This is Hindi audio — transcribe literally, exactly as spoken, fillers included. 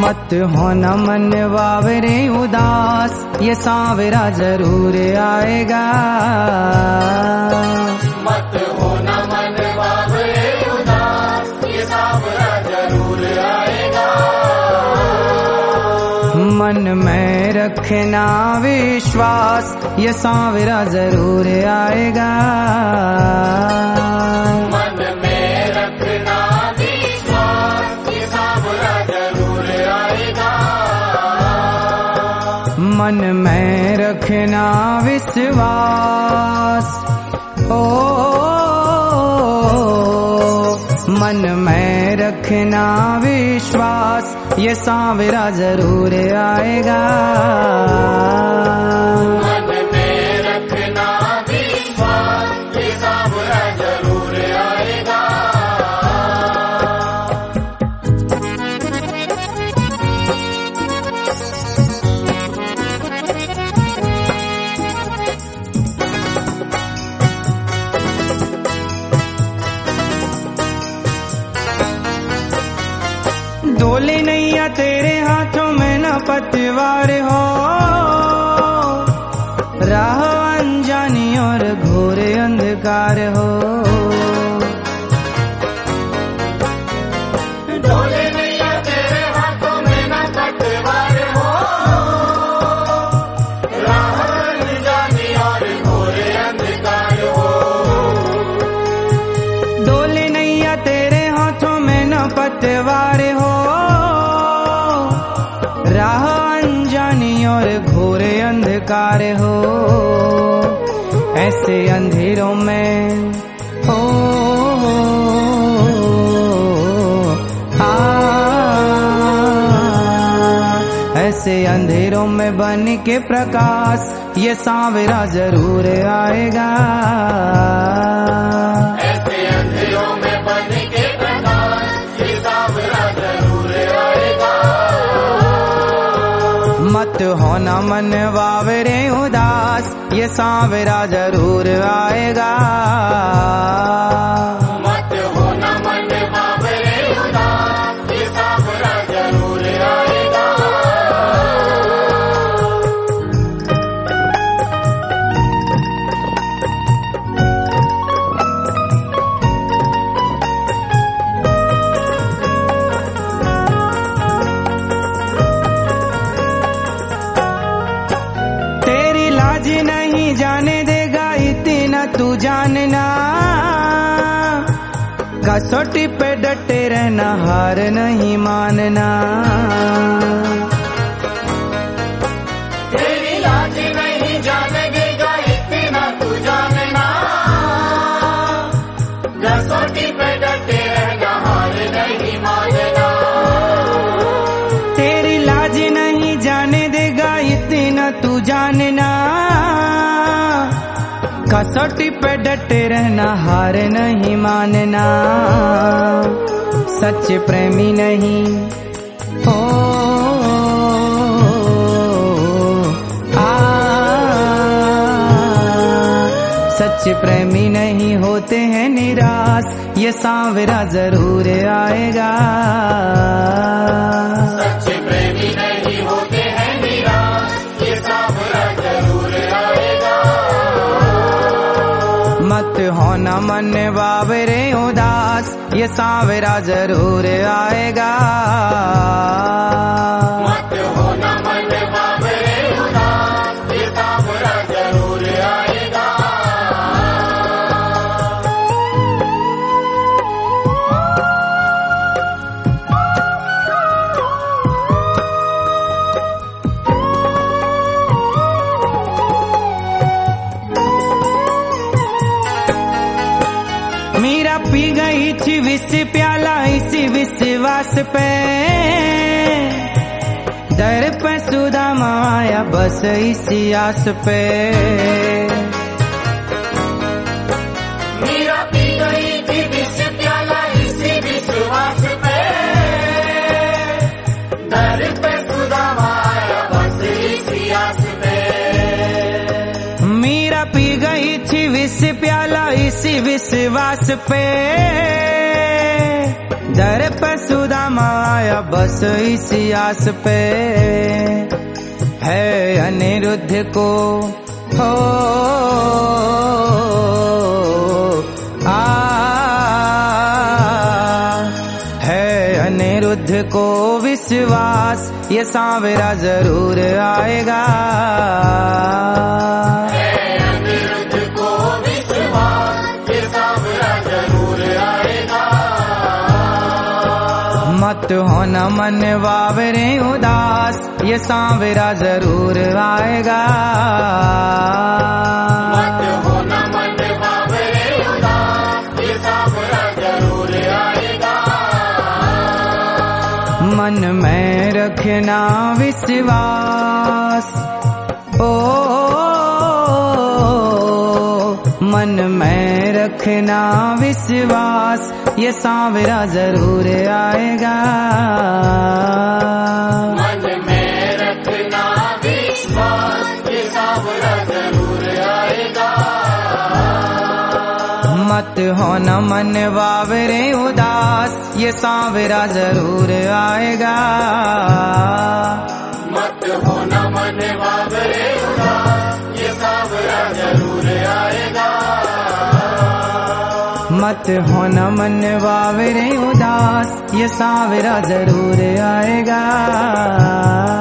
मत होना मन बावरे उदास, ये सांवरा जरूर आएगा। मत होना मन बावरे उदास, ये सांवरा जरूर आएगा। मन में रखना विश्वास, ये सांवरा जरूर आएगा। मन में रखना विश्वास, ये सांवरा जरूर आएगा। मन में रखना विश्वास, ओ मन में रखना विश्वास, ये सांवरा जरूर आएगा। मन में रखना विश्वास, ये सांवरा जरूर आएगा। डोले नैया तेरे हाथों में न पतवार हो, राह अनजानी और घोर अंधकार हो। डोले नैया तेरे हाथों में न पतवार हो, राह अनजानी और घोर अंधकार हो। डोले नैया तेरे हाथों में न पतवार हो, राह अनजानी और घोर अंधकार हो। ऐसे अंधेरों में हो आ, ऐसे अंधेरों में बन के प्रकाश, ये सांवरा जरूर आएगा। ऐसे अंधेरों में बन के प्रकाश, ये सांवरा जरूर आएगा। मत होना मन बावरे उदास, ये सांवरा जरूर आएगा। मत होना मन बावरे उदास, ये सांवरा जरूर आएगा। तेरी लाज नहीं जाने देगा इतना तू जानना, कसौटी पे डटे रहना, हार नहीं मानना। तेरी लाज नहीं जाने देगा इतना तू जानना, कसौटी पे डटे रहना, हार नहीं मानना। तेरी लाज नहीं जाने देगा इतना तू जानना, कसौटी पे डटे रहना, हार नहीं मानना। सच प्रेमी नहीं हो आ, सच प्रेमी नहीं होते हैं निराश, ये सांवरा जरूर आएगा। सच्चे प्रेमी नहीं होते हैं निराश, ये सांवरा जरूर आएगा। मत होना मन बावरे उदास, ये सांवरा जरूर आएगा। मत होना मन बावरे उदास, ये सांवरा जरूर आएगा। मीरा पी गई थी विष प्याला इसी विश्वास पे, दर पे सुदामा आया बस इसी आस पे। मीरा पी गई थी विष प्याला इसी विश्वास पे, दर पे सुदामा आया बस इसी आस पे। मीरा पी गई थी विष प्याला इसी विश्वास पे, दर पे सुदामा आया हमारा बस इसी आस पे है अनिरुद्ध को हो आ है अनिरुद्ध को विश्वास ये सांवरा जरूर आएगा। है अनिरुद्ध को विश्वास ये सांवरा जरूर आएगा। मत होना मन बावरे उदास ये सांवरा जरूर आएगा। मत होना मन बावरे उदास ये सांवरा जरूर आएगा। मन में रखना विश्वास ओ मन में रखना विश्वास ये सांवरा जरूर आएगा। मन में रखना विश्वास ये सांवरा जरूर आएगा। मत होना मन बावरे उदास ये सांवरा जरूर आएगा। मत होना मन बावरे उदास ये सांवरा जरूर आएगा। मत होना मन बावरे उदास ये सांवरा जरूर आएगा।